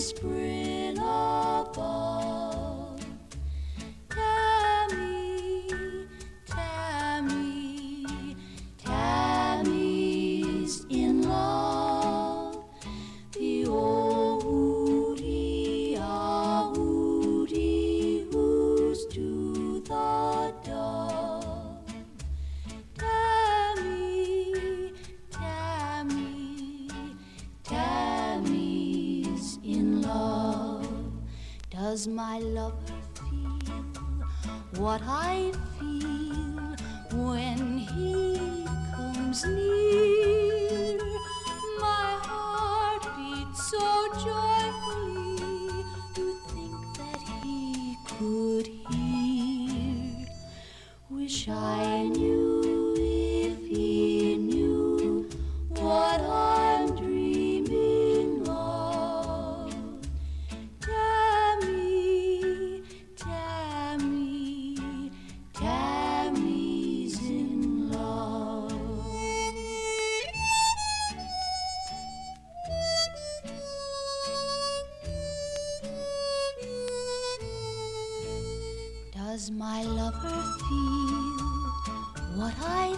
whispering above. Tammy, Tammy, Tammy's in love. The old woody-ah, woody-who's to the dove. Tammy, Tammy, Tammy's in love. Does my lover feel what I feel when he comes near? My heart beats so joyfully, you think that he could hear. Wish I knew if he knew what I'm dreaming of. Tammy, Tammy, Tammy's in love. Does my lover feel what I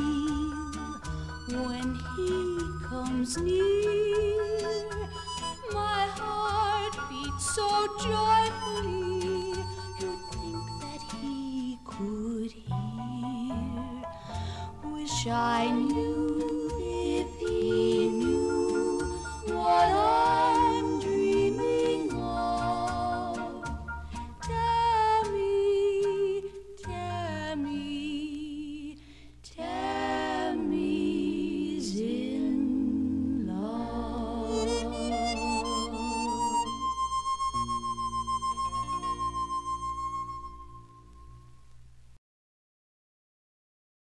feel when he comes near? My heart beats so joyfully, you'd think that he could hear. Wish I knew